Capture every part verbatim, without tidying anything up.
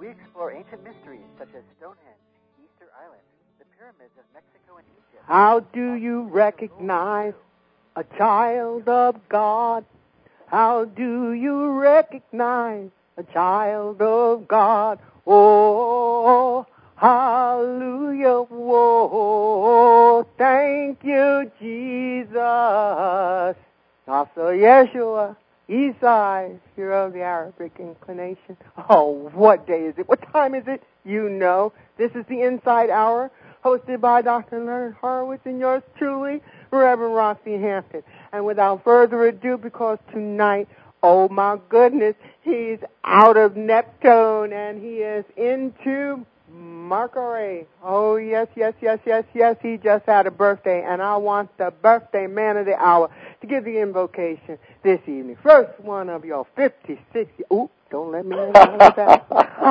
We explore ancient mysteries such as Stonehenge, Easter Island, the pyramids of Mexico and Egypt. How do you recognize a child of God? How do you recognize a child of God? Oh, hallelujah. Whoa, thank you, Jesus. Also, Yeshua, Esai, hero of the Arabic inclination. Oh, what day is it? What time is it? You know. This is the Inside Hour, hosted by Doctor Leonard Horowitz and yours truly, Reverend Roxy Hampton. And without further ado, because tonight, oh my goodness, he's out of Neptune and he is into Mercury. Oh, yes, yes, yes, yes, yes, he just had a birthday, and I want the birthday man of the hour to give the invocation this evening. First one of your fifty-six, ooh, don't let me know that.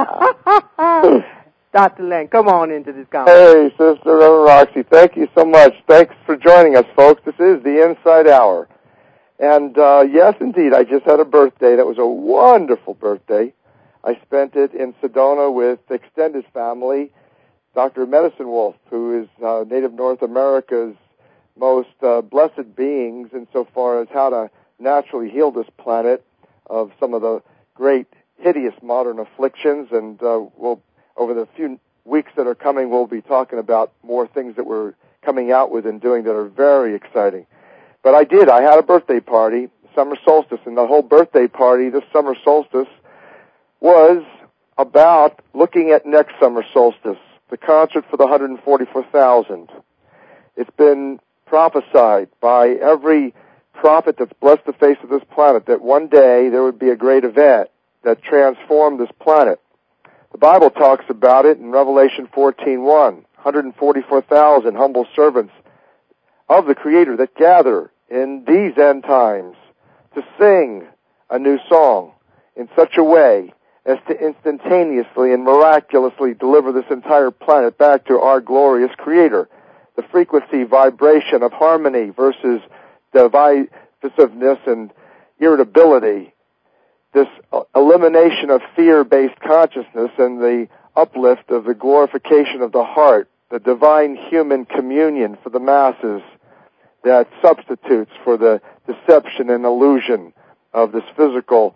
Doctor Len, come on into this conversation. Hey, Sister Reverend Roxy, thank you so much. Thanks for joining us, folks. This is the Inside Hour. And, uh, yes, indeed, I just had a birthday. That was a wonderful birthday. I spent it in Sedona with extended family, Doctor Medicine Wolf, who is uh, Native North America's most uh, blessed beings insofar as how to naturally heal this planet of some of the great, hideous modern afflictions. And uh, we'll, over the few weeks that are coming, we'll be talking about more things that we're coming out with and doing that are very exciting. But I did. I had a birthday party, summer solstice, and the whole birthday party, this summer solstice, was about looking at next summer solstice, the concert for the one hundred forty-four thousand. It's been prophesied by every prophet that's blessed the face of this planet that one day there would be a great event that transformed this planet. The Bible talks about it in Revelation fourteen one, one hundred forty-four thousand humble servants of the Creator that gather in these end times to sing a new song in such a way as to instantaneously and miraculously deliver this entire planet back to our glorious Creator. The frequency, vibration of harmony versus divisiveness and irritability. This elimination of fear-based consciousness and the uplift of the glorification of the heart, the divine human communion for the masses that substitutes for the deception and illusion of this physical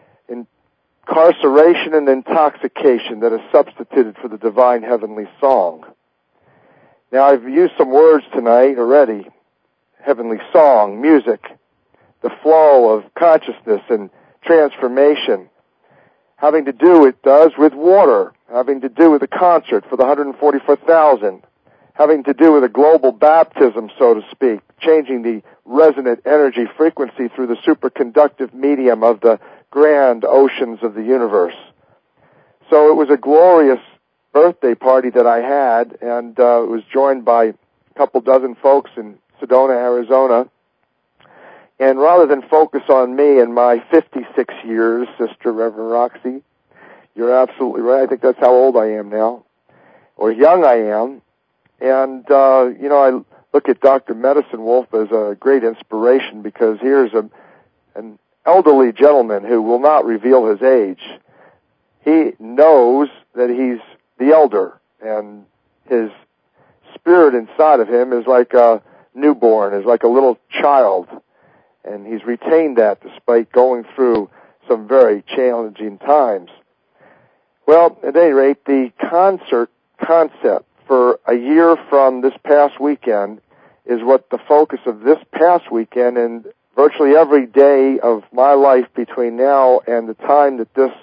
incarceration and intoxication that is substituted for the divine heavenly song. Now, I've used some words tonight already. Heavenly song, music, the flow of consciousness and transformation, having to do, it does, with water, having to do with a concert for the one hundred forty-four thousand, having to do with a global baptism, so to speak, changing the resonant energy frequency through the superconductive medium of the grand oceans of the universe. So it was a glorious birthday party that I had, and uh, it was joined by a couple dozen folks in Sedona, Arizona. And rather than focus on me and my fifty-six years, Sister Reverend Roxy, you're absolutely right. I think that's how old I am now, or young I am. And, uh, you know, I look at Doctor Medicine Wolf as a great inspiration because here's a, an elderly gentleman who will not reveal his age. He knows that he's the elder, and his spirit inside of him is like a newborn, is like a little child, and he's retained that despite going through some very challenging times. Well, at any rate, the concert concept for a year from this past weekend is what the focus of this past weekend and virtually every day of my life between now and the time that this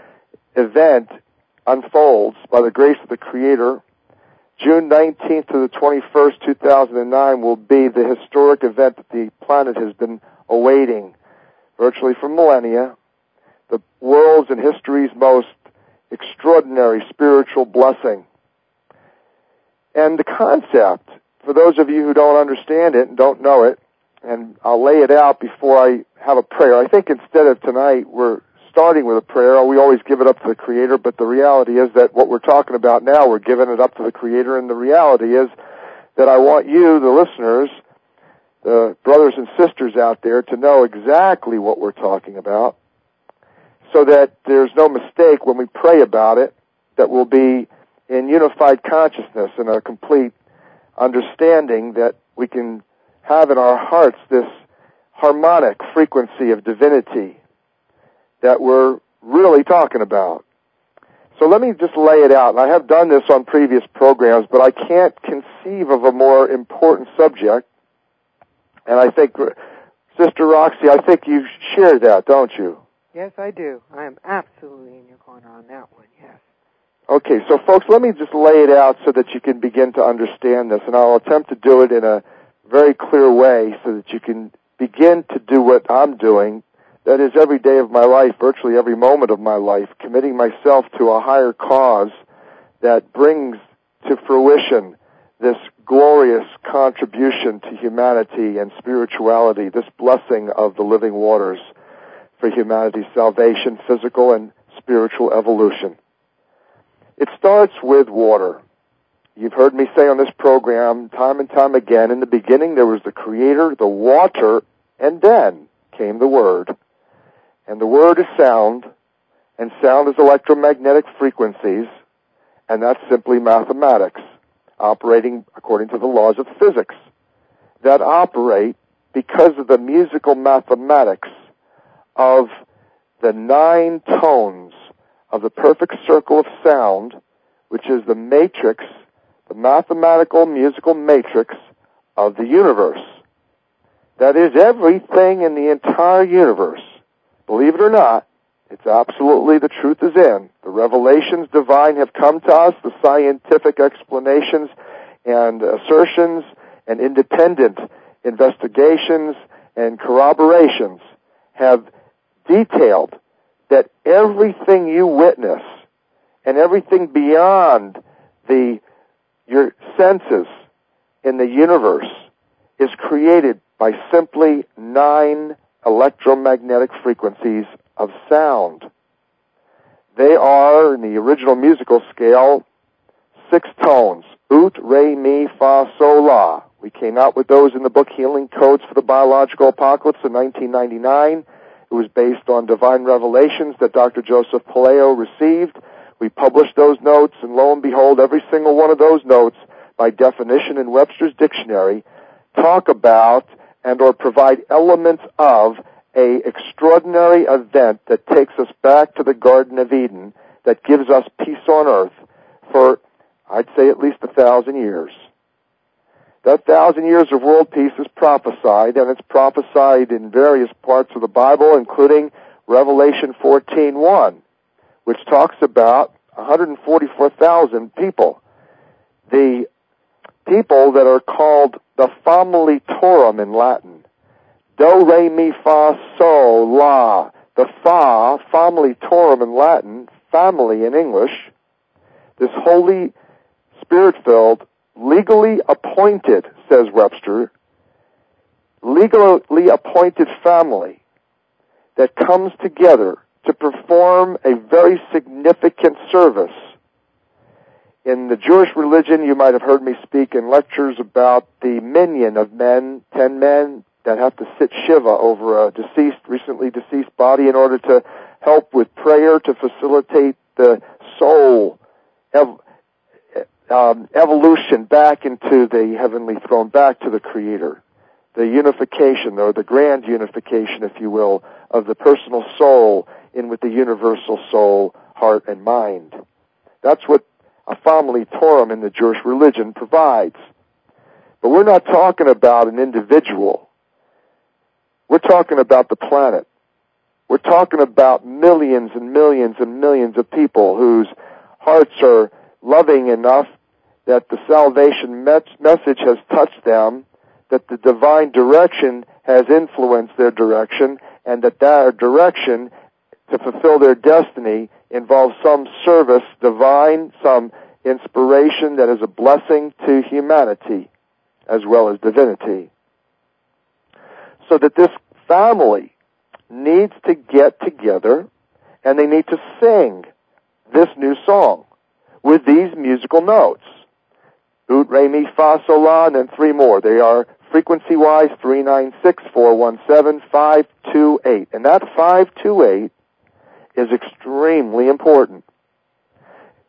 event unfolds by the grace of the Creator. June nineteenth to the twenty-first, two thousand nine will be the historic event that the planet has been awaiting virtually for millennia, the world's and history's most extraordinary spiritual blessing. And the concept, for those of you who don't understand it and don't know it, and I'll lay it out before I have a prayer. I think instead of tonight, we're starting with a prayer. We always give it up to the Creator, but the reality is that what we're talking about now, we're giving it up to the Creator, and the reality is that I want you, the listeners, the brothers and sisters out there, to know exactly what we're talking about so that there's no mistake when we pray about it that will be in unified consciousness and a complete understanding that we can have in our hearts this harmonic frequency of divinity that we're really talking about. So let me just lay it out. And I have done this on previous programs, but I can't conceive of a more important subject. And I think, Sister Roxy, I think you share that, don't you? Yes, I do. I am absolutely in your corner on that one, yes. Okay, so folks, let me just lay it out so that you can begin to understand this, and I'll attempt to do it in a very clear way so that you can begin to do what I'm doing, that is every day of my life, virtually every moment of my life, committing myself to a higher cause that brings to fruition this glorious contribution to humanity and spirituality, this blessing of the living waters for humanity's salvation, physical and spiritual evolution. It starts with water. You've heard me say on this program time and time again, in the beginning there was the Creator, the water, and then came the Word. And the Word is sound, and sound is electromagnetic frequencies, and that's simply mathematics, operating according to the laws of physics, that operate because of the musical mathematics of the nine tones of the perfect circle of sound, which is the matrix, the mathematical musical matrix of the universe. That is everything in the entire universe. Believe it or not, it's absolutely the truth is in. The revelations divine have come to us, the scientific explanations and assertions and independent investigations and corroborations have detailed that everything you witness and everything beyond the your senses in the universe is created by simply nine electromagnetic frequencies of sound. They are, in the original musical scale, six tones: ut, re, mi, fa, sol, la. We came out with those in the book Healing Codes for the Biological Apocalypse in nineteen ninety-nine. It was based on divine revelations that Doctor Joseph Paleo received. We published those notes, and lo and behold, every single one of those notes, by definition in Webster's Dictionary, talk about and or provide elements of a extraordinary event that takes us back to the Garden of Eden, that gives us peace on earth for, I'd say, at least a thousand years. That thousand years of world peace is prophesied, and it's prophesied in various parts of the Bible, including Revelation fourteen one, which talks about one hundred forty-four thousand people. The people that are called the Family Torum in Latin. Do, re, mi, fa, sol, la. The fa, Family Torum in Latin, family in English. This holy, spirit-filled, legally appointed, says Webster, legally appointed family that comes together to perform a very significant service. In the Jewish religion, you might have heard me speak in lectures about the minyan of men, ten men that have to sit Shiva over a deceased, recently deceased body in order to help with prayer to facilitate the soul ev- um, evolution back into the heavenly throne, back to the Creator. The unification, or the grand unification, if you will, of the personal soul in with the universal soul, heart, and mind. That's what a family Torum in the Jewish religion provides. But we're not talking about an individual. We're talking about the planet. We're talking about millions and millions and millions of people whose hearts are loving enough that the salvation message has touched them, that the divine direction has influenced their direction, and that that direction to fulfill their destiny involves some service divine, some inspiration that is a blessing to humanity as well as divinity. So that this family needs to get together and they need to sing this new song with these musical notes. Ut, re, mi, fa, sol, la, and then three more. They are frequency-wise three nine six, four one seven, five two eight. And that five two eight is extremely important. If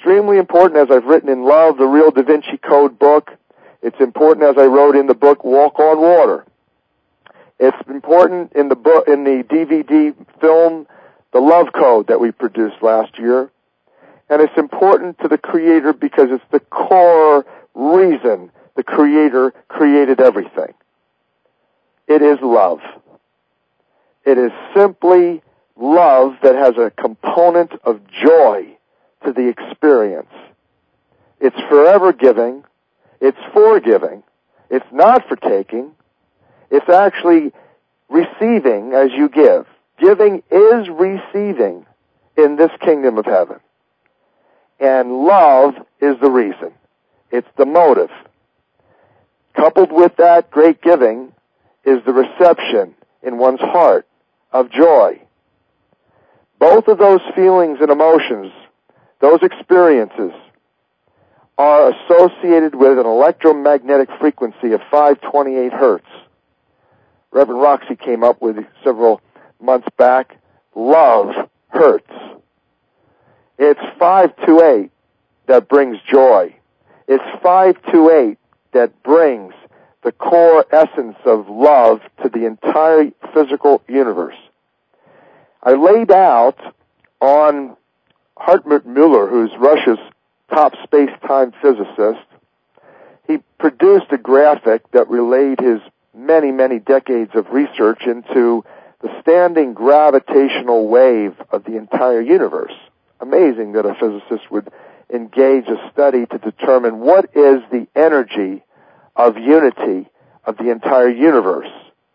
extremely important, as I've written in Love, the Real Da Vinci Code book. It's important, as I wrote in the book Walk on Water. It's important in the book, in the D V D film, The Love Code, that we produced last year. And it's important to the Creator because it's the core reason the Creator created everything. It is love. It is simply love that has a component of joy to the experience. It's forever giving. It's for giving. It's not for taking. It's actually receiving as you give. Giving is receiving in this kingdom of heaven. And love is the reason. It's the motive. Coupled with that great giving is the reception in one's heart of joy. Both of those feelings and emotions, those experiences, are associated with an electromagnetic frequency of five twenty-eight hertz. Reverend Roxy came up with several months back, love hurts. It's five twenty-eight that brings joy. It's five twenty-eight that brings the core essence of love to the entire physical universe. I laid out on Hartmut Müller, who's Russia's top space-time physicist. He produced a graphic that relayed his many, many decades of research into the standing gravitational wave of the entire universe. Amazing that a physicist would engage a study to determine what is the energy of unity of the entire universe.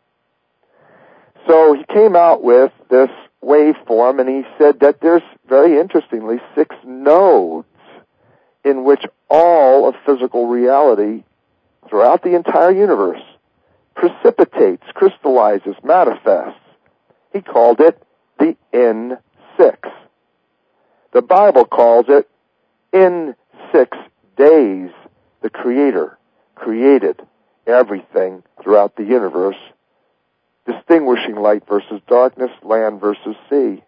So he came out with this waveform, and he said that there's, very interestingly, six nodes in which all of physical reality throughout the entire universe precipitates, crystallizes, manifests. He called it the N six. The Bible calls it in six days the Creator created everything throughout the universe, distinguishing light versus darkness, land versus sea.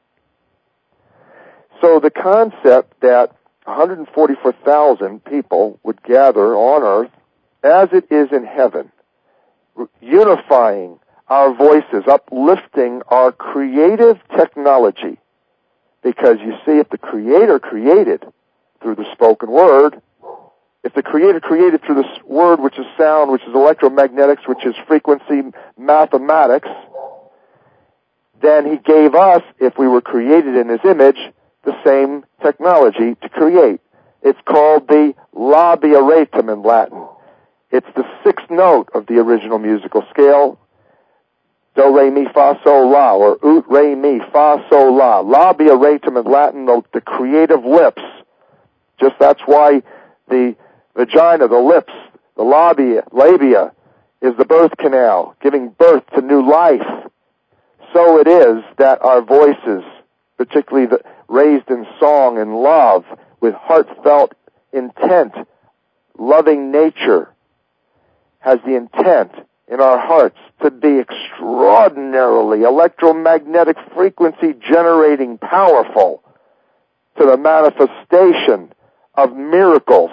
So the concept that one hundred forty-four thousand people would gather on earth as it is in heaven, unifying our voices, uplifting our creative technology. Because you see, if the Creator created through the spoken word, if the Creator created through this word, which is sound, which is electromagnetics, which is frequency mathematics, then He gave us, if we were created in His image, the same technology to create. It's called the labiatum in Latin. It's the sixth note of the original musical scale, do, re, mi, fa, sol, la, or ut, re, mi, fa, sol, la. Labiatum in Latin, the, the creative lips. Just that's why the vagina, the lips, the labia, labia, is the birth canal, giving birth to new life. So it is that our voices, particularly the, raised in song and love, with heartfelt intent, loving nature, has the intent in our hearts to be extraordinarily electromagnetic frequency generating powerful to the manifestation of miracles.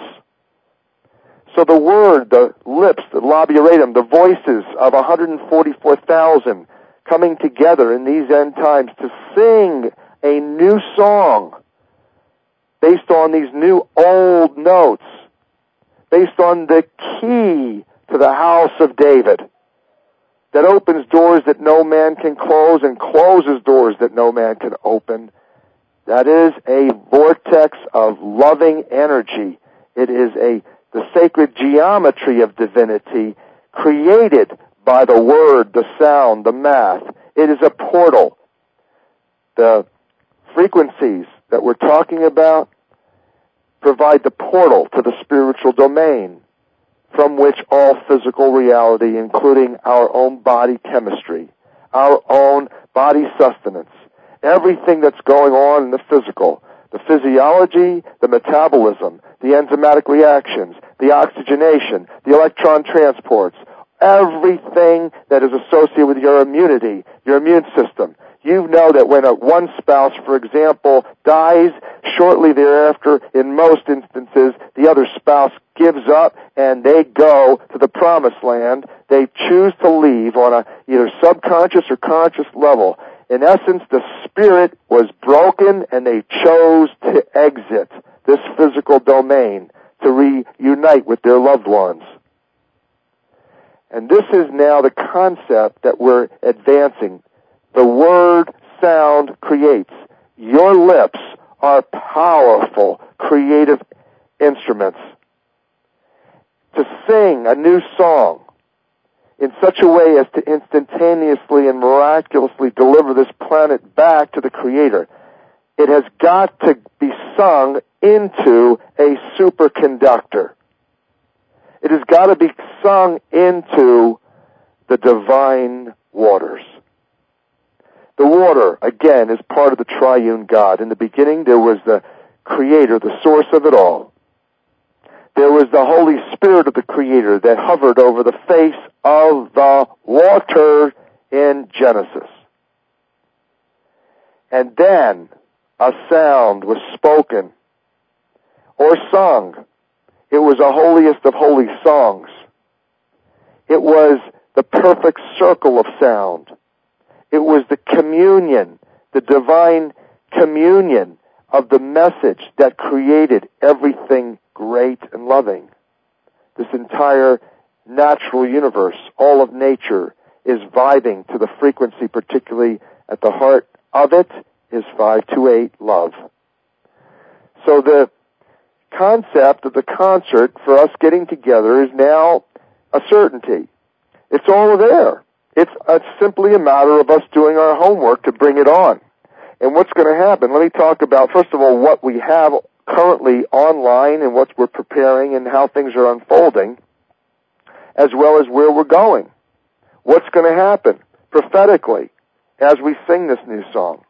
So the word, the lips, the labiatum, the voices of one hundred forty-four thousand coming together in these end times to sing a new song based on these new old notes, based on the key to the house of David that opens doors that no man can close and closes doors that no man can open. That is a vortex of loving energy. It is a the sacred geometry of divinity created by the word, the sound, the math. It is a portal. The frequencies that we're talking about provide the portal to the spiritual domain from which all physical reality, including our own body chemistry, our own body sustenance, everything that's going on in the physical, the physiology, the metabolism, the enzymatic reactions, the oxygenation, the electron transports, everything that is associated with your immunity, your immune system, you know that when a, one spouse, for example, dies, shortly thereafter, in most instances, the other spouse gives up and they go to the promised land. They choose to leave on a either subconscious or conscious level. In essence, the spirit was broken and they chose to exit this physical domain to reunite with their loved ones. And this is now the concept that we're advancing. The word sound creates. Your lips are powerful, creative instruments. To sing a new song in such a way as to instantaneously and miraculously deliver this planet back to the Creator, it has got to be sung into a superconductor. It has got to be sung into the divine waters. The water, again, is part of the triune God. In the beginning, there was the Creator, the source of it all. There was the Holy Spirit of the Creator that hovered over the face of the water in Genesis. And then a sound was spoken or sung. It was a holiest of holy songs. It was the perfect circle of sound. It was the communion, the divine communion of the message that created everything great and loving. This entire natural universe, all of nature, is vibing to the frequency, particularly at the heart of it, is five two eight, love. So the concept of the concert for us getting together is now a certainty. It's all there. It's, it's simply a matter of us doing our homework to bring it on. And what's going to happen? Let me talk about, first of all, what we have currently online and what we're preparing and how things are unfolding, as well as where we're going. What's going to happen prophetically as we sing this new song?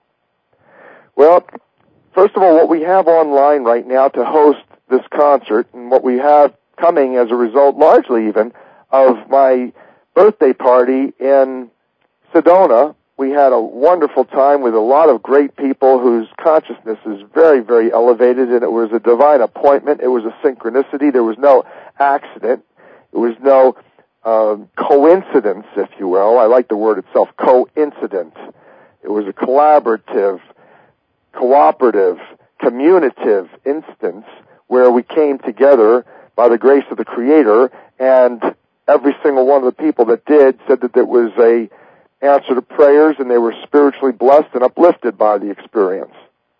Well, first of all, what we have online right now to host this concert and what we have coming as a result, largely even, of my birthday party in Sedona. We had a wonderful time with a lot of great people whose consciousness is very, very elevated, and it was a divine appointment. It was a synchronicity. There was no accident. It was no um, coincidence, if you will. I like the word itself, coincident. It was a collaborative, cooperative, communicative instance where we came together by the grace of the Creator, and every single one of the people that did said that it was a answer to prayers, and they were spiritually blessed and uplifted by the experience.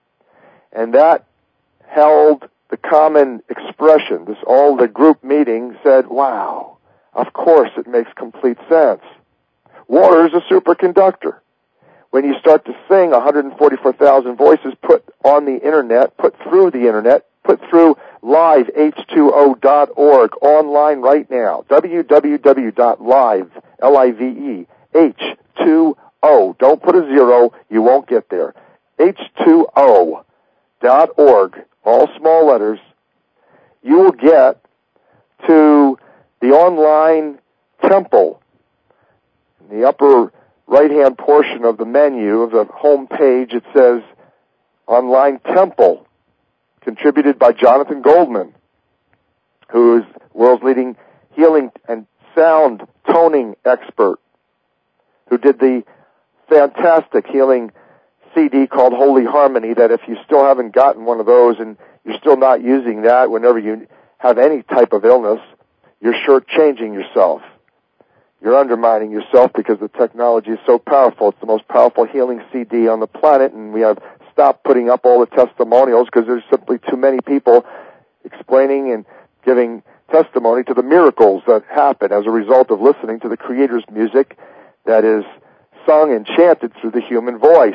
And that held the common expression. This, all the group meeting said, wow, of course it makes complete sense. Water is a superconductor. When you start to sing one hundred forty-four thousand voices put on the internet, put through the internet, put through live H two O dot org online right now, w w w dot live, L I V E, H two O, don't put a zero, you won't get there, H two O dot org, all small letters, you will get to the online temple. In the upper right-hand portion of the menu of the home page, it says Online Temple, contributed by Jonathan Goldman, who is the world's leading healing and sound toning expert, who did the fantastic healing C D called Holy Harmony, that if you still haven't gotten one of those and you're still not using that whenever you have any type of illness, you're shortchanging yourself. You're undermining yourself because the technology is so powerful. It's the most powerful healing C D on the planet, and we have stopped putting up all the testimonials because there's simply too many people explaining and giving testimony to the miracles that happen as a result of listening to the Creator's music that is sung and chanted through the human voice.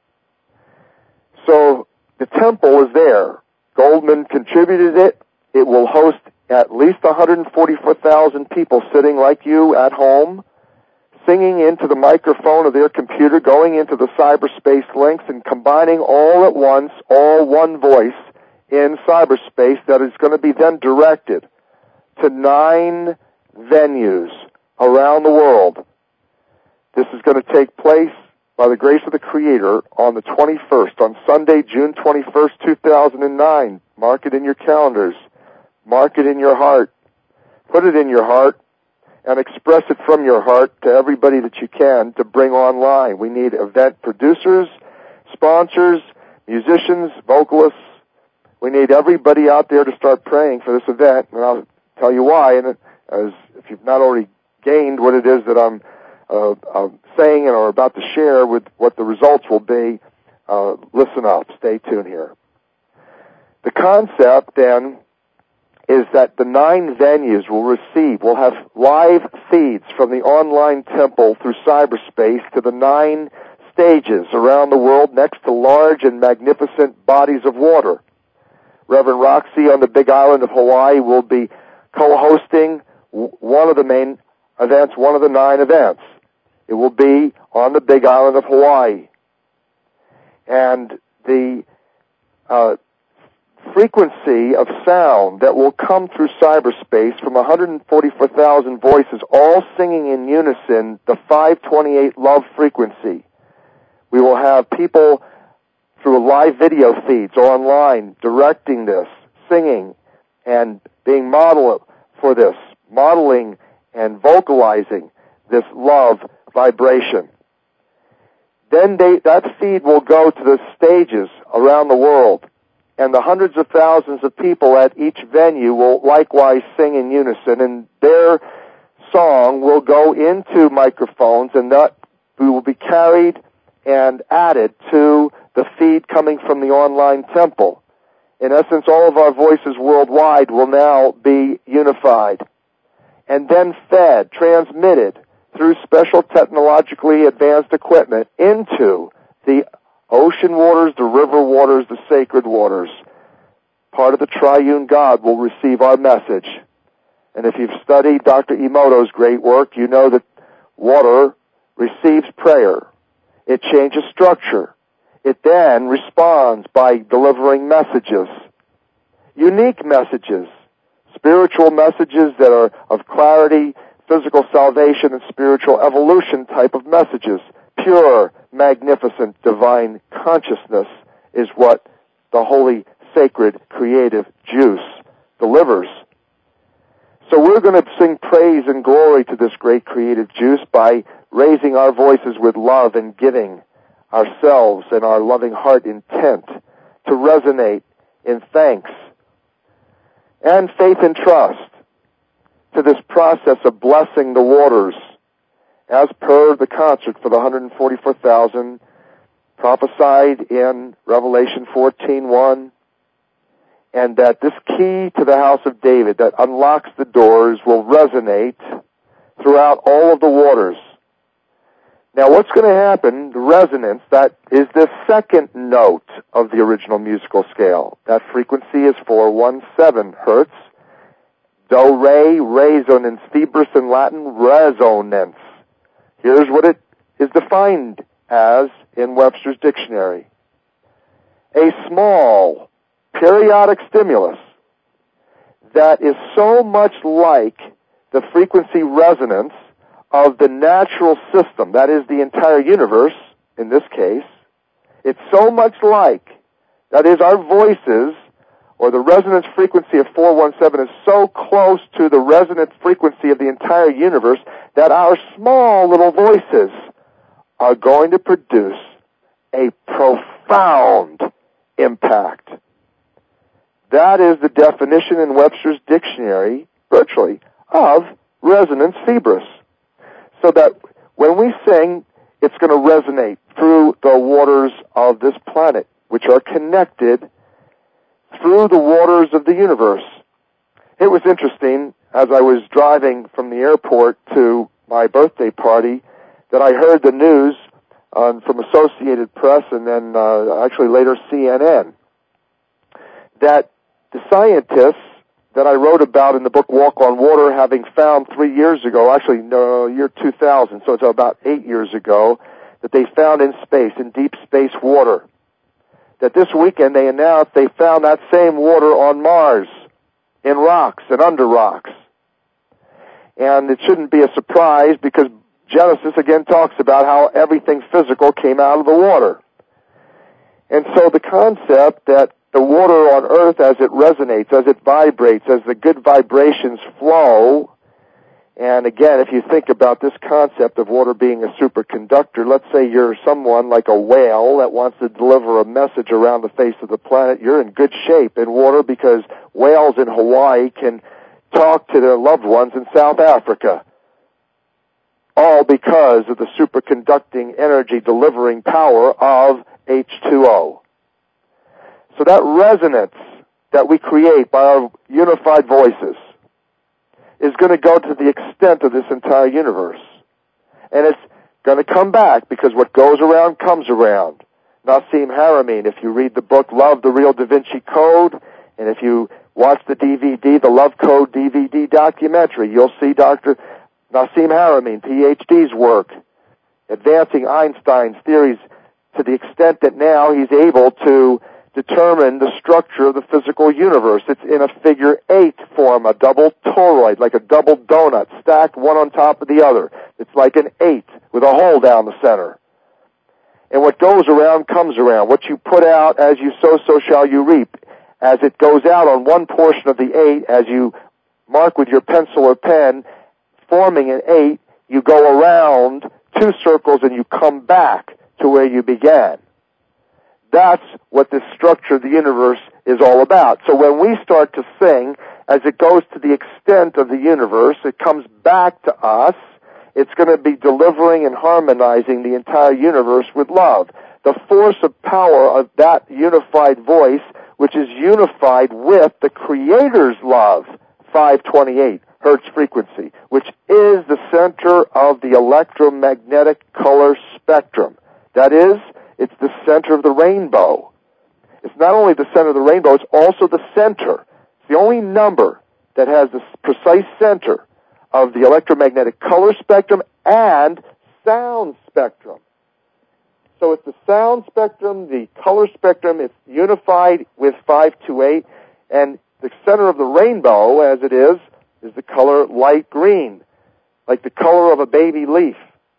So the temple is there. Goldman contributed it. It will host at least one hundred forty-four thousand people sitting like you at home, singing into the microphone of their computer, going into the cyberspace links and combining all at once, all one voice in cyberspace that is going to be then directed to nine venues around the world. This is going to take place by the grace of the Creator, on the twenty-first, on Sunday, June twenty-first, two thousand nine. Mark it in your calendars. Mark it in your heart. Put it in your heart and express it from your heart to everybody that you can to bring online. We need event producers, sponsors, musicians, vocalists. We need everybody out there to start praying for this event, and I'll tell you why. And as if you've not already gained what it is that I'm uh, uh, saying and are about to share with what the results will be, uh, listen up. Stay tuned here. The concept, then, is that the nine venues will receive, will have live feeds from the online temple through cyberspace to the nine stages around the world next to large and magnificent bodies of water. Reverend Roxy on the Big Island of Hawaii will be co-hosting one of the main events, one of the nine events. It will be on the Big Island of Hawaii. And the uh, frequency of sound that will come through cyberspace from one hundred forty-four thousand voices, all singing in unison, the five twenty-eight love frequency. We will have people through live video feeds online directing this, singing, and being model for this, modeling and vocalizing this love vibration. Then they, that feed will go to the stages around the world, and the hundreds of thousands of people at each venue will likewise sing in unison, and their song will go into microphones, and that will be carried and added to the feed coming from the online temple. In essence, all of our voices worldwide will now be unified and then fed, transmitted through special technologically advanced equipment into the ocean waters, the river waters, the sacred waters. Part of the triune God will receive our message. And if you've studied Doctor Emoto's great work, you know that water receives prayer. It changes structure. It then responds by delivering messages, unique messages, spiritual messages that are of clarity, physical salvation, and spiritual evolution type of messages. Pure, magnificent, divine consciousness is what the holy, sacred, creative juice delivers. So we're going to sing praise and glory to this great creative juice by raising our voices with love and giving ourselves and our loving heart intent to resonate in thanks and faith and trust to this process of blessing the waters as per the concert for the one hundred forty-four thousand prophesied in Revelation fourteen one, and that this key to the house of David that unlocks the doors will resonate throughout all of the waters. Now what's going to happen, the resonance, that is the second note of the original musical scale. That frequency is four one seven hertz. Do, re, resonance, fibris in Latin, resonance. Here's what it is defined as in Webster's dictionary. A small, periodic stimulus that is so much like the frequency resonance of the natural system, that is the entire universe, in this case. It's so much like, that is our voices, or the resonance frequency of four one seven is so close to the resonant frequency of the entire universe that our small little voices are going to produce a profound impact. That is the definition in Webster's dictionary, virtually, of resonance fibris. So that when we sing, it's going to resonate through the waters of this planet, which are connected through the waters of the universe. It was interesting, as I was driving from the airport to my birthday party, that I heard the news um, from Associated Press and then uh, actually later C N N, that the scientists that I wrote about in the book Walk on Water, having found three years ago, actually no, year two thousand, so it's about eight years ago, that they found in space, in deep space water, that this weekend they announced they found that same water on Mars, in rocks and under rocks. And it shouldn't be a surprise because Genesis again talks about how everything physical came out of the water. And so the concept that the water on earth, as it resonates, as it vibrates, as the good vibrations flow, and again, if you think about this concept of water being a superconductor, let's say you're someone like a whale that wants to deliver a message around the face of the planet, you're in good shape in water because whales in Hawaii can talk to their loved ones in South Africa. All because of the superconducting energy delivering power of H two O. So that resonance that we create by our unified voices is going to go to the extent of this entire universe. And it's going to come back because what goes around comes around. Nassim Haramein, if you read the book Love, the Real Da Vinci Code, and if you watch the D V D, the Love Code D V D documentary, you'll see Doctor Nassim Haramein, P H D's work, advancing Einstein's theories to the extent that now he's able to determine the structure of the physical universe. It's in a figure eight form, a double toroid, like a double donut, stacked one on top of the other. It's like an eight with a hole down the center. And what goes around comes around. What you put out, as you sow, so shall you reap. As it goes out on one portion of the eight, as you mark with your pencil or pen, forming an eight, you go around two circles and you come back to where you began. That's what this structure of the universe is all about. So when we start to sing, as it goes to the extent of the universe, it comes back to us. It's going to be delivering and harmonizing the entire universe with love. The force of power of that unified voice, which is unified with the Creator's love, five twenty-eight hertz frequency, which is the center of the electromagnetic color spectrum. That is, it's the center of the rainbow. It's not only the center of the rainbow, it's also the center. It's the only number that has the precise center of the electromagnetic color spectrum and sound spectrum. So it's the sound spectrum, the color spectrum, it's unified with five twenty-eight, and the center of the rainbow, as it is, is the color light green, like the color of a baby leaf.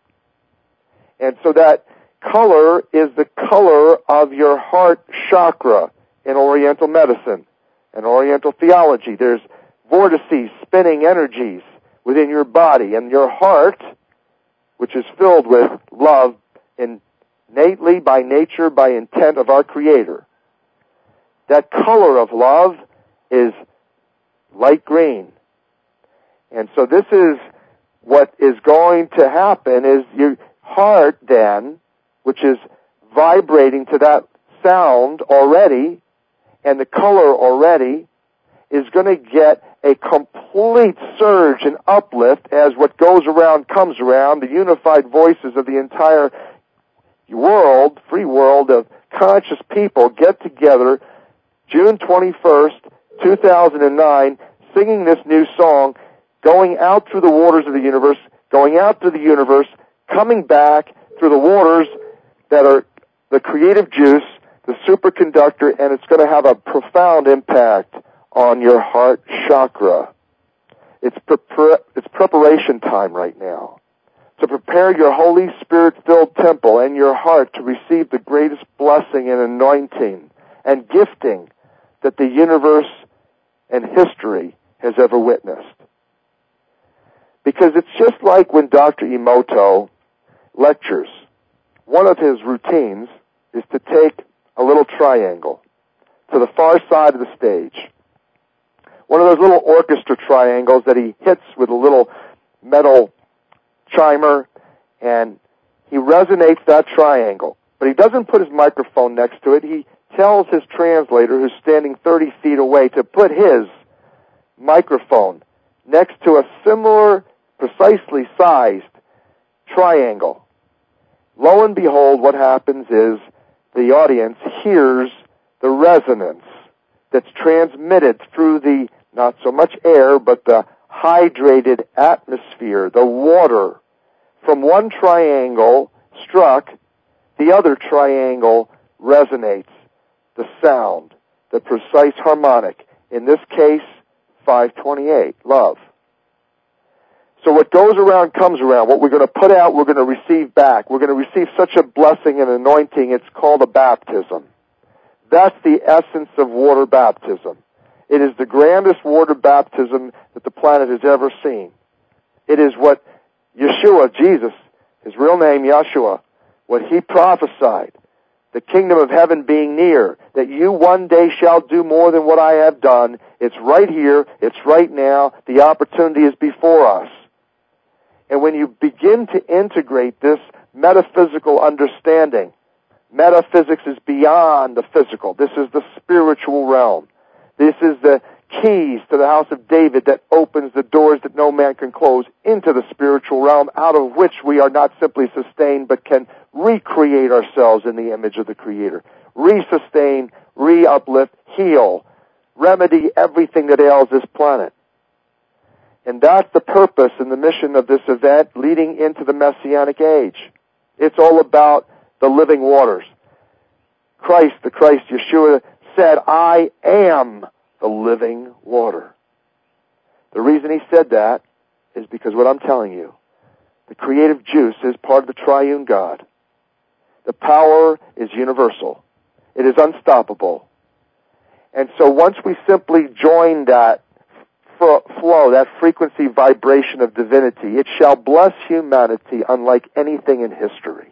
And so that color is the color of your heart chakra in Oriental medicine and Oriental theology. There's vortices, spinning energies within your body, and your heart, which is filled with love innately, by nature, by intent of our Creator. That color of love is light green. And so this is what is going to happen is your heart then, which is vibrating to that sound already, and the color already, is going to get a complete surge and uplift as what goes around comes around. The unified voices of the entire world, free world of conscious people get together June twenty-first, two thousand nine, singing this new song, going out through the waters of the universe, going out through the universe, coming back through the waters that are the creative juice, the superconductor, and it's going to have a profound impact on your heart chakra. It's, pre- it's preparation time right now to prepare your Holy Spirit-filled temple and your heart to receive the greatest blessing and anointing and gifting that the universe and history has ever witnessed. Because it's just like when Doctor Emoto lectures. One of his routines is to take a little triangle to the far side of the stage. One of those little orchestra triangles that he hits with a little metal chimer, and he resonates that triangle. But he doesn't put his microphone next to it. He tells his translator, who's standing thirty feet away, to put his microphone next to a similar, precisely sized triangle. Lo and behold, what happens is the audience hears the resonance that's transmitted through the, not so much air, but the hydrated atmosphere, the water. From one triangle struck, the other triangle resonates the sound, the precise harmonic. In this case, five twenty-eight, love. So what goes around comes around. What we're going to put out, we're going to receive back. We're going to receive such a blessing and anointing, it's called a baptism. That's the essence of water baptism. It is the grandest water baptism that the planet has ever seen. It is what Yeshua, Jesus, his real name, Yeshua, what he prophesied, the kingdom of heaven being near, that you one day shall do more than what I have done. It's right here. It's right now. The opportunity is before us. And when you begin to integrate this metaphysical understanding, metaphysics is beyond the physical. This is the spiritual realm. This is the keys to the house of David that opens the doors that no man can close into the spiritual realm, out of which we are not simply sustained, but can recreate ourselves in the image of the Creator. Resustain, re-uplift, heal, remedy everything that ails this planet. And that's the purpose and the mission of this event leading into the Messianic age. It's all about the living waters. Christ, the Christ, Yeshua, said, I am the living water. The reason he said that is because what I'm telling you, the creative juice is part of the triune God. The power is universal. It is unstoppable. And so once we simply join that flow, that frequency vibration of divinity, it shall bless humanity unlike anything in history.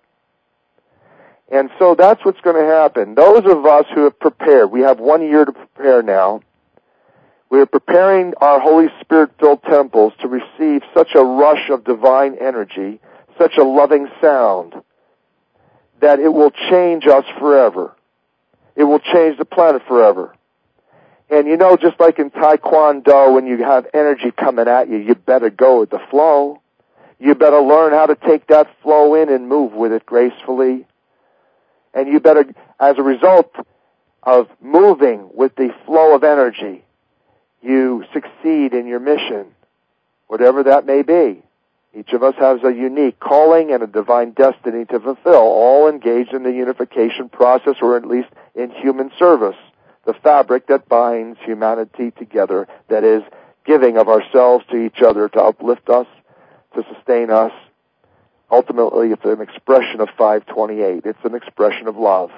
And so that's what's going to happen. Those of us who have prepared, we have one year to prepare now. We are preparing our Holy Spirit-filled temples to receive such a rush of divine energy, such a loving sound, that it will change us forever. It will change the planet forever. And you know, just like in Taekwondo, when you have energy coming at you, you better go with the flow. You better learn how to take that flow in and move with it gracefully. And you better, as a result of moving with the flow of energy, you succeed in your mission, whatever that may be. Each of us has a unique calling and a divine destiny to fulfill, all engaged in the unification process, or at least in human service, the fabric that binds humanity together, that is, giving of ourselves to each other to uplift us, to sustain us. Ultimately, it's an expression of five twenty-eight. It's an expression of love.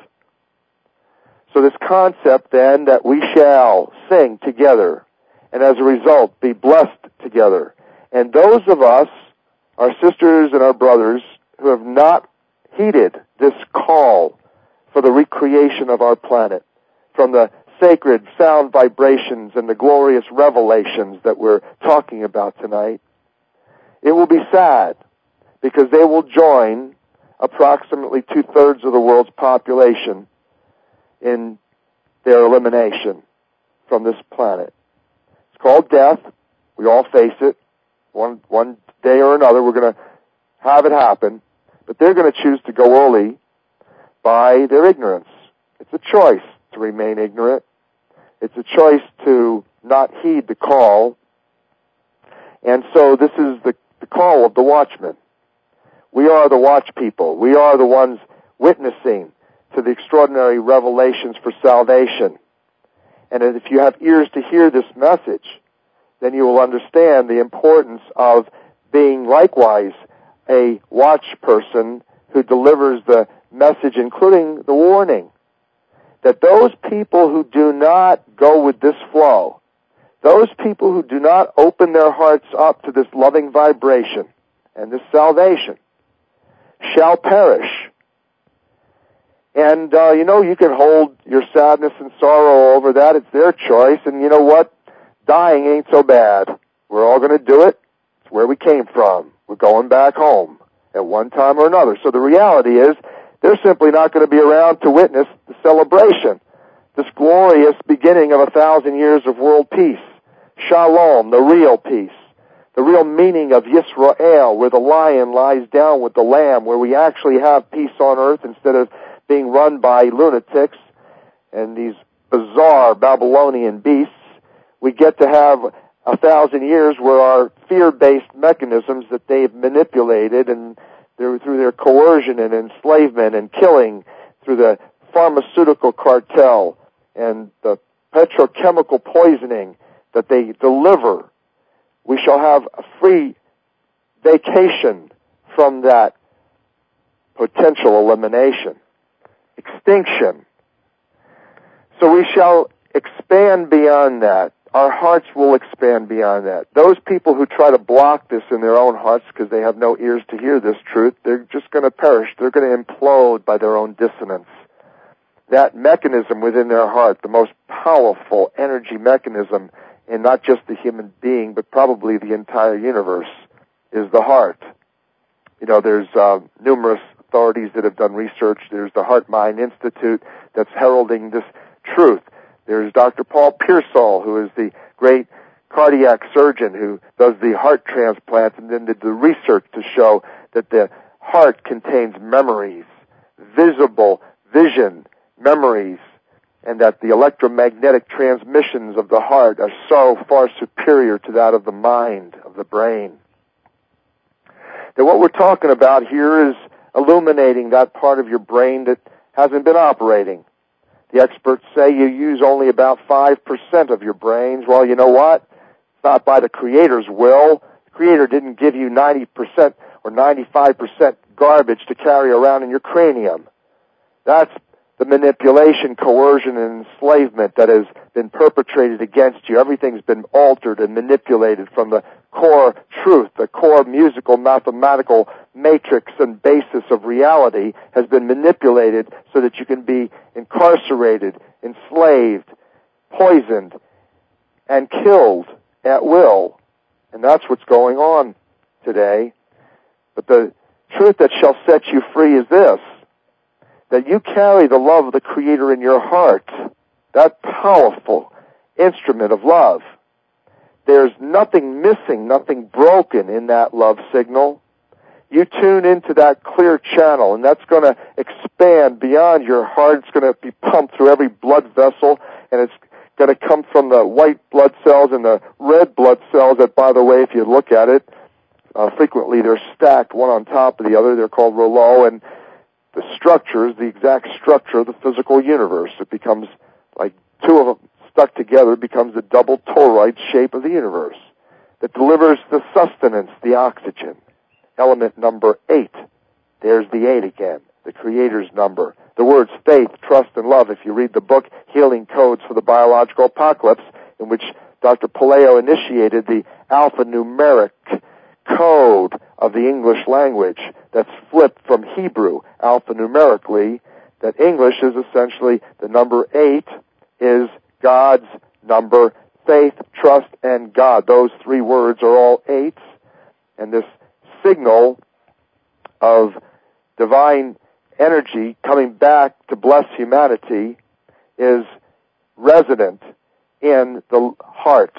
So this concept, then, that we shall sing together, and as a result, be blessed together. And those of us, our sisters and our brothers, who have not heeded this call for the recreation of our planet, from the sacred sound vibrations and the glorious revelations that we're talking about tonight, it will be sad, because they will join approximately two-thirds of the world's population in their elimination from this planet. It's called death. We all face it. One, one day or another, we're going to have it happen. But they're going to choose to go early by their ignorance. It's a choice to remain ignorant. It's a choice to not heed the call. And so this is the, the call of the watchman. We are the watch people. We are the ones witnessing to the extraordinary revelations for salvation. And if you have ears to hear this message, then you will understand the importance of being likewise a watch person who delivers the message, including the warning, that those people who do not go with this flow, those people who do not open their hearts up to this loving vibration and this salvation, shall perish. And, uh, you know, you can hold your sadness and sorrow over that. It's their choice. And you know what? Dying ain't so bad. We're all going to do it. It's where we came from. We're going back home at one time or another. So the reality is, they're simply not going to be around to witness the celebration, this glorious beginning of a thousand years of world peace. Shalom, the real peace. The real meaning of Yisrael, where the lion lies down with the lamb, where we actually have peace on earth instead of being run by lunatics and these bizarre Babylonian beasts. We get to have a thousand years where our fear-based mechanisms that they've manipulated and through their coercion and enslavement and killing, through the pharmaceutical cartel and the petrochemical poisoning that they deliver, we shall have a free vacation from that potential elimination, extinction. So we shall expand beyond that. Our hearts will expand beyond that. Those people who try to block this in their own hearts because they have no ears to hear this truth, they're just going to perish. They're going to implode by their own dissonance. That mechanism within their heart, the most powerful energy mechanism in not just the human being, but probably the entire universe, is the heart. You know, there's uh, numerous authorities that have done research. There's the Heart Mind Institute that's heralding this truth. There's Doctor Paul Pearsall, who is the great cardiac surgeon who does the heart transplants and then did the research to show that the heart contains memories, visible vision, memories, and that the electromagnetic transmissions of the heart are so far superior to that of the mind, of the brain. That what we're talking about here is illuminating that part of your brain that hasn't been operating. The experts say you use only about five percent of your brains. Well, you know what? It's not by the Creator's will. The Creator didn't give you ninety percent or ninety-five percent garbage to carry around in your cranium. That's the manipulation, coercion, and enslavement that has been perpetrated against you. Everything's been altered and manipulated from the core truth, the core musical, mathematical matrix and basis of reality has been manipulated so that you can be incarcerated, enslaved, poisoned, and killed at will. And that's what's going on today. But the truth that shall set you free is this, that you carry the love of the Creator in your heart, that powerful instrument of love. There's nothing missing, nothing broken in that love signal. You tune into that clear channel, and that's going to expand beyond your heart. It's going to be pumped through every blood vessel, and it's going to come from the white blood cells and the red blood cells that, by the way, if you look at it, uh, frequently they're stacked one on top of the other. They're called rouleaux, and the structure is the exact structure of the physical universe. It becomes like two of them stuck together, becomes the double toroid shape of the universe that delivers the sustenance, the oxygen. Element number eight. There's the eight again, the Creator's number. The words faith, trust, and love, if you read the book Healing Codes for the Biological Apocalypse, in which Doctor Palayo initiated the alphanumeric code of the English language that's flipped from Hebrew alphanumerically, that English is essentially the number eight is God's number. Faith, trust, and God. Those three words are all eights. And this signal of divine energy coming back to bless humanity is resident in the heart.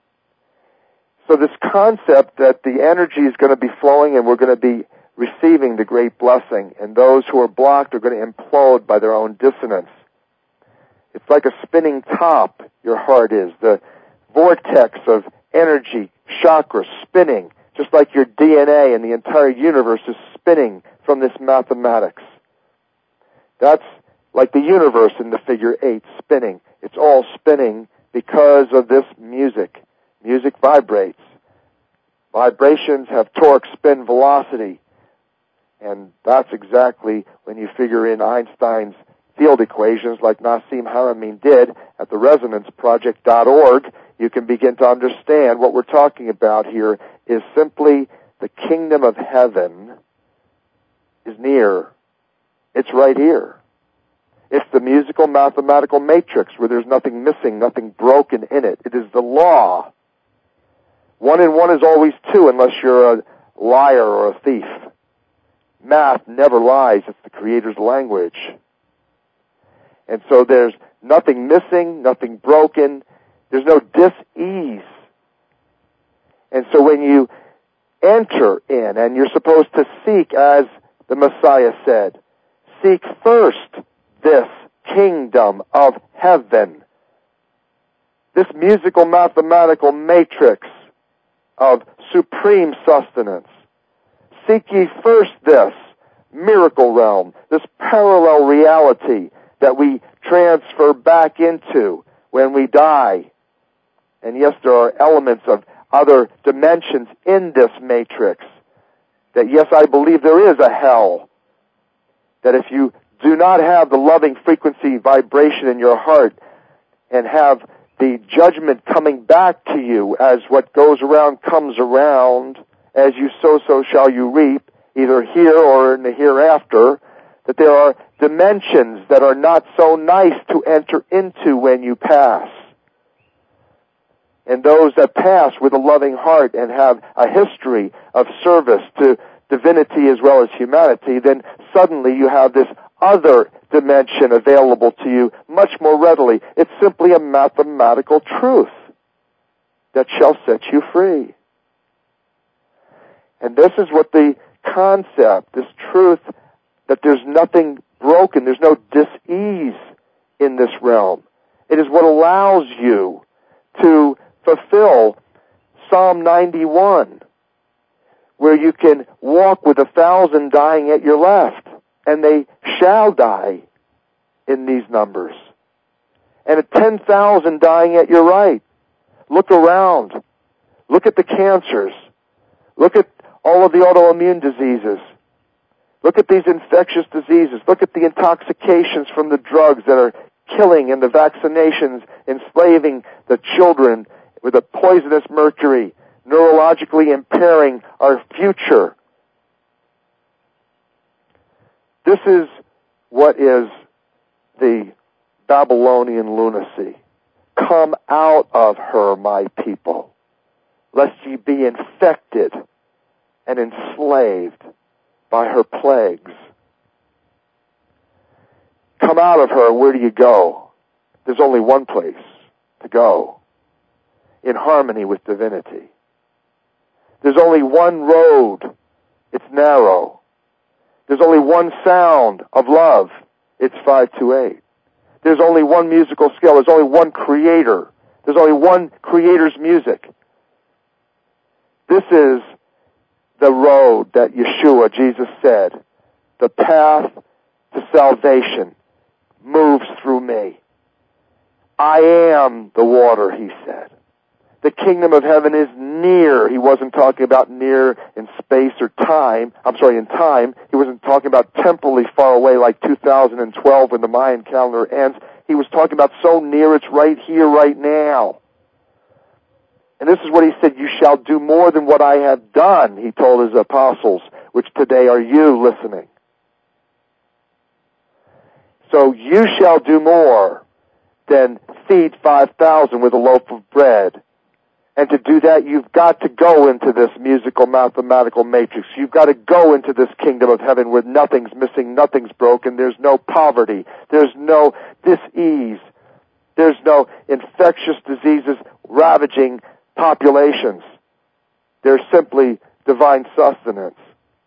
So this concept that the energy is going to be flowing and we're going to be receiving the great blessing, and those who are blocked are going to implode by their own dissonance. It's like a spinning top, your heart is. The vortex of energy, chakra, spinning, just like your D N A and the entire universe is spinning from this mathematics. That's like the universe in the figure eight, spinning. It's all spinning because of this music. Music vibrates. Vibrations have torque, spin, velocity. And that's exactly when you figure in Einstein's field equations like Nassim Haramein did at the resonance project dot org, you can begin to understand what we're talking about here is simply the kingdom of heaven is near. It's right here. It's the musical mathematical matrix where there's nothing missing, nothing broken in it. It is the law. One and one is always two unless you're a liar or a thief. Math never lies. It's the Creator's language. And so there's nothing missing, nothing broken. There's no dis-ease. And so when you enter in, and you're supposed to seek, as the Messiah said, seek first this kingdom of heaven, this musical mathematical matrix of supreme sustenance. Seek ye first this miracle realm, this parallel reality that we transfer back into when we die. And yes, there are elements of other dimensions in this matrix, that yes, I believe there is a hell, that if you do not have the loving frequency vibration in your heart and have the judgment coming back to you as what goes around comes around, as you sow, so shall you reap, either here or in the hereafter, that there are dimensions that are not so nice to enter into when you pass. And those that pass with a loving heart and have a history of service to divinity as well as humanity, then suddenly you have this other dimension available to you much more readily. It's simply a mathematical truth that shall set you free. And this is what the concept, this truth, that there's nothing broken, there's no dis-ease in this realm. It is what allows you to fulfill Psalm ninety-one, where you can walk with a thousand dying at your left, and they shall die in these numbers. And at ten thousand dying at your right. Look around. Look at the cancers. Look at all of the autoimmune diseases. Look at these infectious diseases. Look at the intoxications from the drugs that are killing and the vaccinations enslaving the children with a poisonous mercury, neurologically impairing our future. This is what is the Babylonian lunacy. Come out of her, my people, lest ye be infected and enslaved by her plagues. Come out of her, where do you go? There's only one place to go, in harmony with divinity. There's only one road, it's narrow. There's only one sound of love, it's five two eight. There's only one musical scale, there's only one creator. There's only one creator's music. This is the road that Yeshua, Jesus said, the path to salvation moves through me. I am the water, he said. The kingdom of heaven is near. He wasn't talking about near in space or time. I'm sorry, in time. He wasn't talking about temporally far away like two thousand twelve when the Mayan calendar ends. He was talking about so near it's right here, right now. And this is what he said, you shall do more than what I have done, he told his apostles, which today are you listening. So you shall do more than feed five thousand with a loaf of bread. And to do that, you've got to go into this musical mathematical matrix. You've got to go into this kingdom of heaven where nothing's missing, nothing's broken, there's no poverty, there's no dis-ease, there's no infectious diseases ravaging populations. There's simply divine sustenance.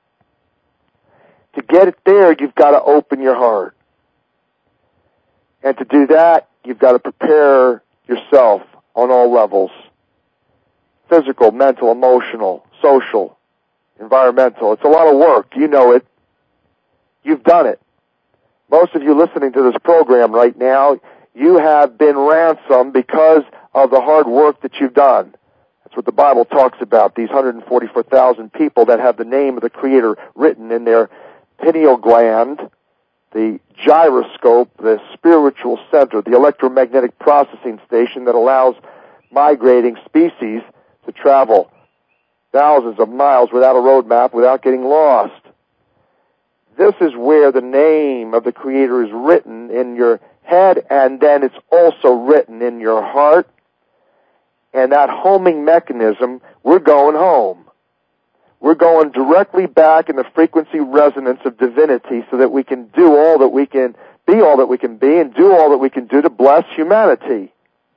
To get it there, you've got to open your heart. And to do that, you've got to prepare yourself on all levels. Physical, mental, emotional, social, environmental. It's a lot of work. You know it. You've done it. Most of you listening to this program right now, you have been ransomed because of the hard work that you've done. That's what the Bible talks about, these one hundred forty-four thousand people that have the name of the Creator written in their pineal gland, the gyroscope, the spiritual center, the electromagnetic processing station that allows migrating species to travel thousands of miles without a road map, without getting lost. This is where the name of the Creator is written in your head, and then it's also written in your heart. And that homing mechanism, we're going home. We're going directly back in the frequency resonance of divinity so that we can do all that we can, be all that we can be, and do all that we can do to bless humanity.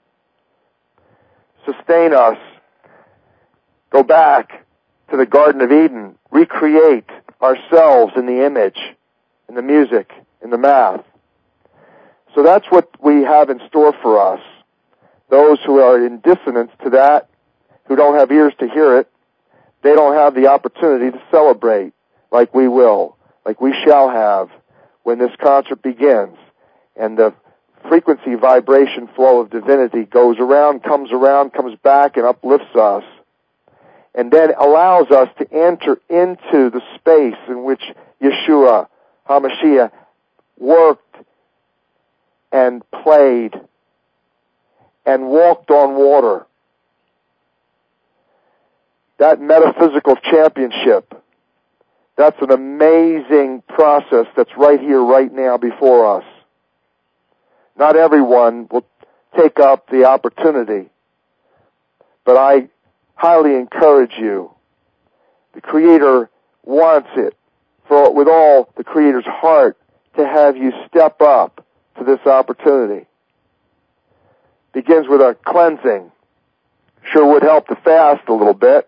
Sustain us. Go back to the Garden of Eden. Recreate ourselves in the image, in the music, in the math. So that's what we have in store for us. Those who are in dissonance to that, who don't have ears to hear it, they don't have the opportunity to celebrate like we will, like we shall have when this concert begins and the frequency, vibration, flow of divinity goes around, comes around, comes back, and uplifts us. and then allows us to enter into the space in which Yeshua HaMashiach worked and played and walked on water. That metaphysical championship, that's an amazing process that's right here, right now before us. Not everyone will take up the opportunity, but I highly encourage you. The Creator wants it, for with all the Creator's heart, to have you step up to this opportunity. Begins with a cleansing. Sure would help to fast a little bit.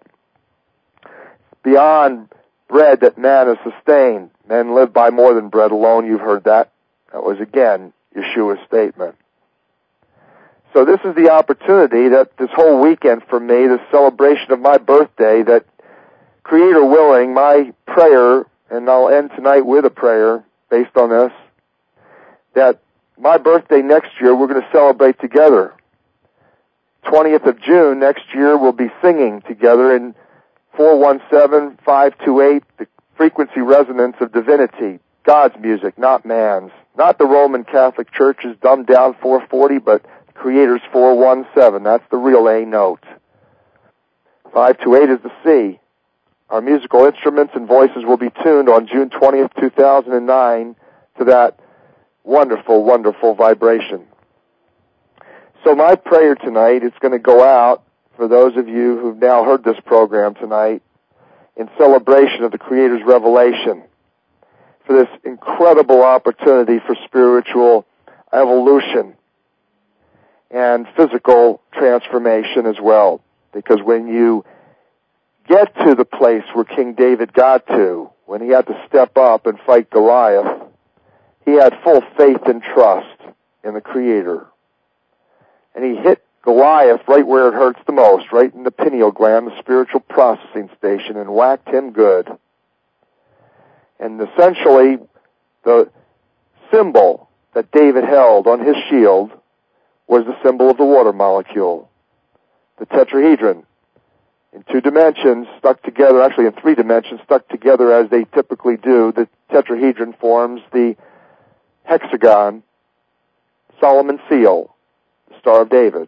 Beyond bread that man is sustained. Men live by more than bread alone. You've heard that. That was, again, Yeshua's statement. So this is the opportunity that this whole weekend for me, this celebration of my birthday, that Creator willing, my prayer, and I'll end tonight with a prayer based on this, that my birthday next year we're going to celebrate together. twentieth of June next year we'll be singing together in four one seven, five two eight, the frequency resonance of divinity, God's music, not man's. Not the Roman Catholic Church's dumbed down four forty, but the Creator's four one seven. That's the real A note. five two eight is the C. Our musical instruments and voices will be tuned on June twentieth, two thousand nine to that wonderful, wonderful vibration. So my prayer tonight is going to go out for those of you who've now heard this program tonight in celebration of the Creator's revelation, for this incredible opportunity for spiritual evolution and physical transformation as well. Because when you get to the place where King David got to, when he had to step up and fight Goliath, he had full faith and trust in the Creator. And he hit Goliath right where it hurts the most, right in the pineal gland, the spiritual processing station, and whacked him good. And essentially, the symbol that David held on his shield was the symbol of the water molecule, the tetrahedron, in two dimensions, stuck together, actually in three dimensions, stuck together as they typically do. The tetrahedron forms the hexagon, Solomon's seal, the Star of David.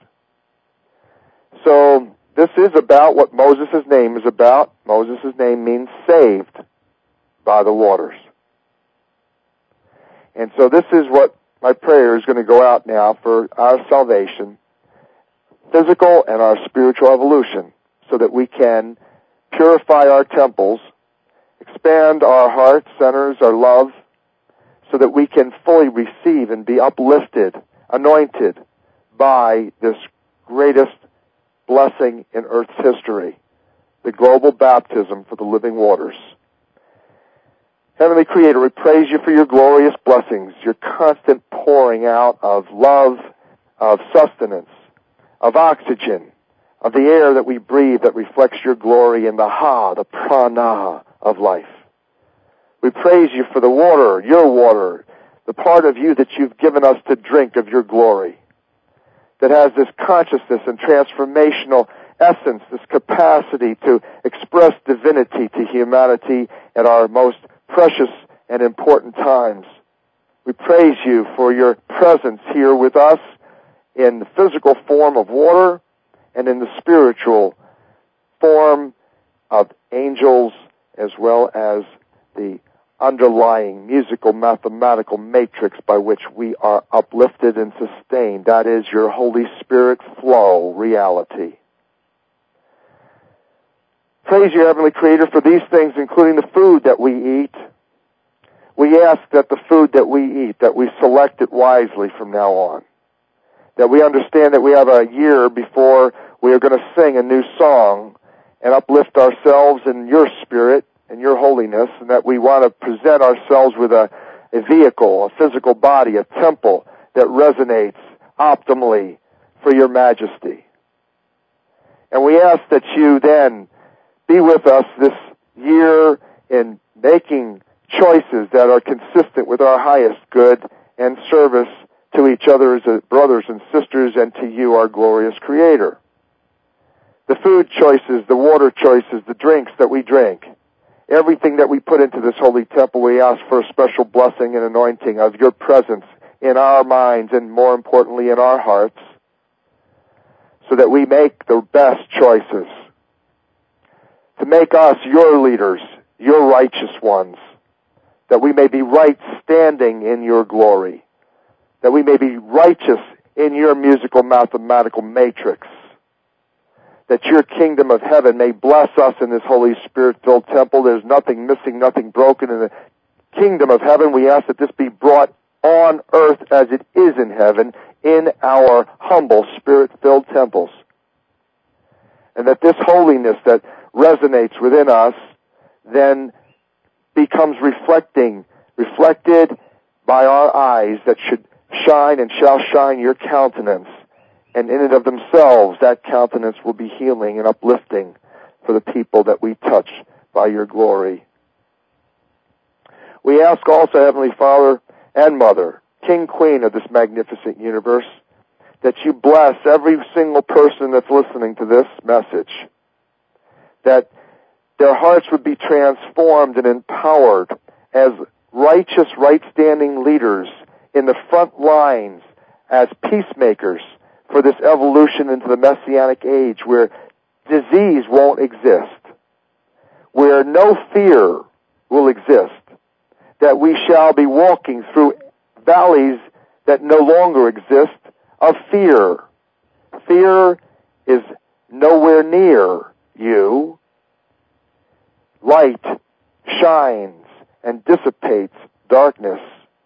So this is about what Moses' name is about. Moses' name means saved by the waters. And so this is what my prayer is going to go out now for our salvation, physical and our spiritual evolution, so that we can purify our temples, expand our heart centers, our love, so that we can fully receive and be uplifted, anointed by this greatest blessing in Earth's history, the global baptism for the living waters. Heavenly Creator, we praise you for your glorious blessings, your constant pouring out of love, of sustenance, of oxygen, of the air that we breathe that reflects your glory, and the ha, the prana of life. We praise you for the water, your water, the part of you that you've given us to drink of your glory, that has this consciousness and transformational essence, this capacity to express divinity to humanity at our most precious and important times. We praise you for your presence here with us in the physical form of water and in the spiritual form of angels, as well as the underlying musical mathematical matrix by which we are uplifted and sustained. That is your Holy Spirit flow reality. Praise you, Heavenly Creator, for these things, including the food that we eat. We ask that the food that we eat, that we select it wisely from now on. That we understand that we have a year before we are going to sing a new song and uplift ourselves in your spirit and your holiness, and that we want to present ourselves with a, a vehicle, a physical body, a temple that resonates optimally for your majesty. And we ask that you then be with us this year in making choices that are consistent with our highest good and service to each other as brothers and sisters and to you, our glorious Creator. the food choices, the water choices, the drinks that we drink, everything that we put into this holy temple, we ask for a special blessing and anointing of your presence in our minds and, more importantly, in our hearts, so that we make the best choices, to make us your leaders, your righteous ones, that we may be right standing in your glory, that we may be righteous in your musical mathematical matrix, that your kingdom of heaven may bless us in this Holy Spirit-filled temple. There's nothing missing, nothing broken in the kingdom of heaven. We ask that this be brought on earth as it is in heaven in our humble Spirit-filled temples. And that this holiness that resonates within us then becomes reflecting, reflected by our eyes that should shine and shall shine your countenance. And in and of themselves, that countenance will be healing and uplifting for the people that we touch by your glory. We ask also, Heavenly Father and Mother, King, Queen of this magnificent universe, that you bless every single person that's listening to this message, that their hearts would be transformed and empowered as righteous, right-standing leaders in the front lines as peacemakers for this evolution into the Messianic age where disease won't exist, where no fear will exist, that we shall be walking through valleys that no longer exist of fear. Fear is nowhere near you. Light shines and dissipates darkness.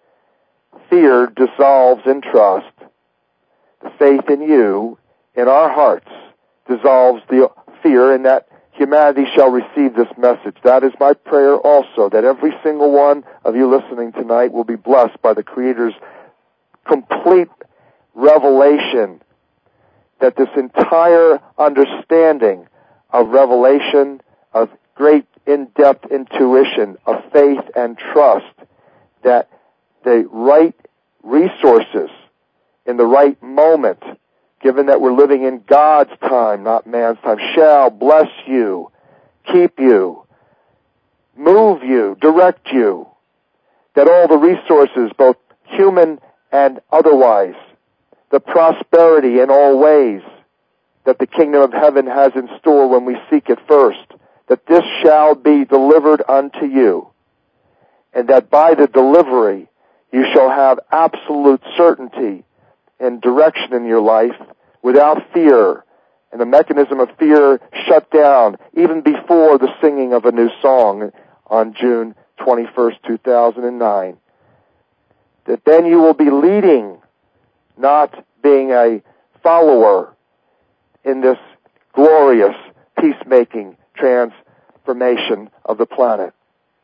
Fear dissolves in trust. The faith in you, in our hearts, dissolves the fear, and that humanity shall receive this message. That is my prayer also, that every single one of you listening tonight will be blessed by the Creator's complete revelation, that this entire understanding of revelation, of great in-depth intuition, of faith and trust, that the right resources in the right moment, given that we're living in God's time, not man's time, shall bless you, keep you, move you, direct you, that all the resources, both human and otherwise, the prosperity in all ways that the kingdom of heaven has in store when we seek it first, that this shall be delivered unto you, and that by the delivery you shall have absolute certainty and direction in your life without fear, and the mechanism of fear shut down even before the singing of a new song on June twenty-first, two thousand nine. That then you will be leading, not being a follower in this glorious peacemaking transformation of the planet.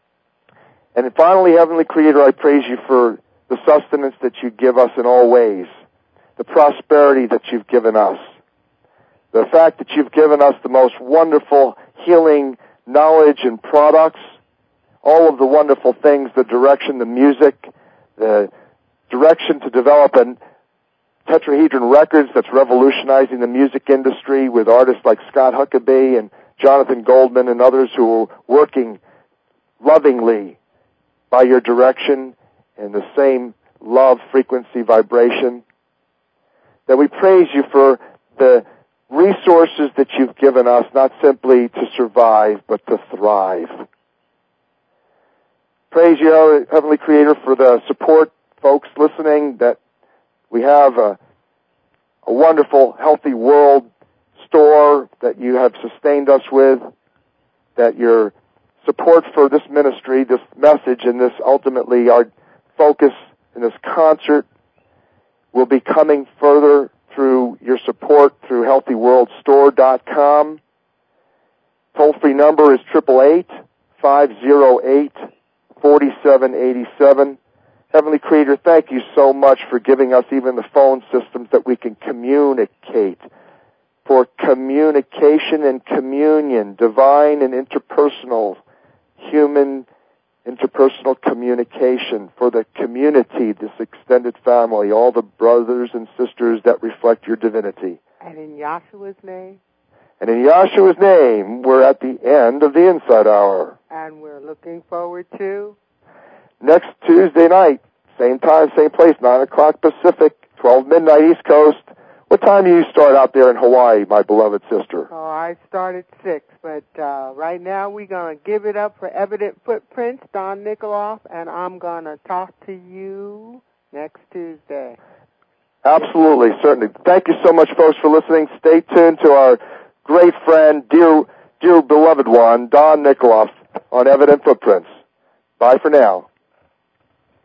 And finally, Heavenly Creator, I praise you for the sustenance that you give us in all ways, the prosperity that you've given us, the fact that you've given us the most wonderful healing knowledge and products, all of the wonderful things, the direction, the music, the direction to develop a Tetrahedron Records that's revolutionizing the music industry with artists like Scott Huckabee and Jonathan Goldman and others who are working lovingly by your direction in the same love, frequency, vibration. That we praise you for the resources that you've given us, not simply to survive, but to thrive. Praise you, Heavenly Creator, for the support, folks listening, that we have a, a wonderful, healthy world store that you have sustained us with, that your support for this ministry, this message, and this ultimately our focus in this concert will be coming further through your support through healthy world store dot com. Toll-free number is eight eight eight, five oh eight, four seven eight seven. Heavenly Creator, thank you so much for giving us even the phone systems that we can communicate. For communication and communion, divine and interpersonal, human interpersonal communication, for the community, this extended family, all the brothers and sisters that reflect your divinity. And in Yahshua's name? And in Yahshua's name, we're at the end of the Inside Hour. And we're looking forward to next Tuesday night, same time, same place, nine o'clock Pacific, twelve midnight East Coast. What time do you start out there in Hawaii, my beloved sister? Oh, I start at six, but uh, right now we're going to give it up for Evident Footprints, Don Nikoloff, and I'm going to talk to you next Tuesday. Absolutely, certainly. Thank you so much, folks, for listening. Stay tuned to our great friend, dear, dear beloved one, Don Nikoloff, on Evident Footprints. Bye for now.